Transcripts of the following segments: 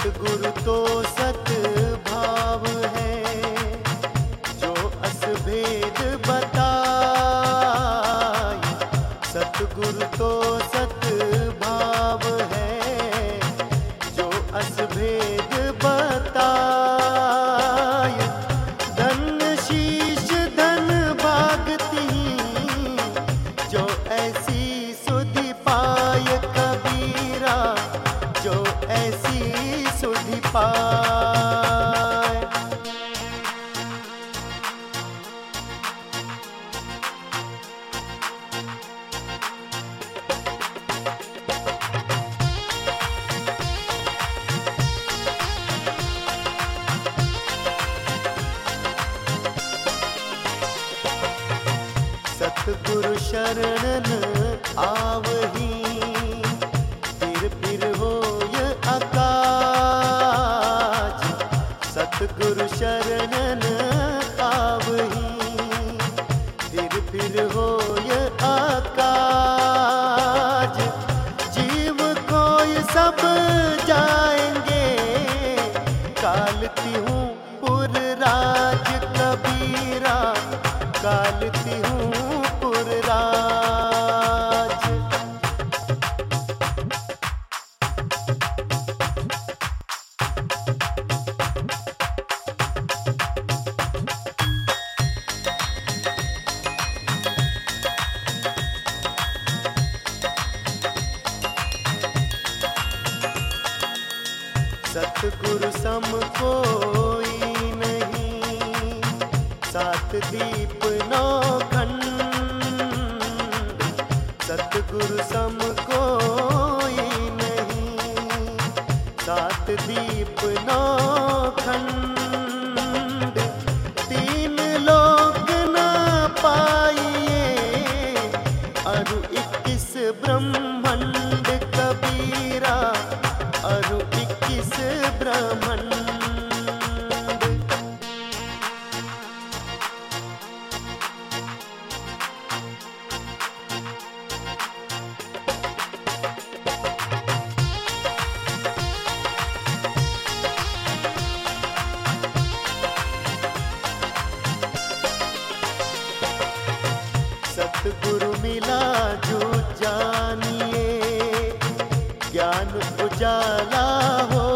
सतगुरु तो सत भाव है, जो अस भेद बताए। सतगुरु तो सत भाव है, जो अस भेद बताए। धन शीश धन भागती, जो ऐसी सुधि पाय कबीरा, जो ऐसी सुधि पाए। सतगुरु शरणन आवही, फिर होय अकाज। सतगुरु शरणन आवही, फिर होय अकाज। जीव कोय सब जाएंगे, कालती हूँ पुर राज कबीरा, कालती हूँ पुर राज। सतगुरु सम कोई नहीं, सात दीप नौ खंड। सतगुरु सम कोई नहीं, सात दीप नौ खंड। तीन लोक न पाइए, अरु 21 ब्रह्मंड कबीरा, अरु 21 ब्रह्मंड। सतगुरु मिला जो जानिए, ज्ञान उजाला हो।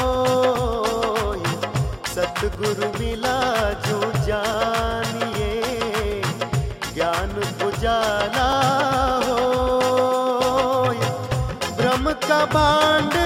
सतगुरु मिला जो जानिए, ज्ञान उजाला हो। ब्रह्म का भांड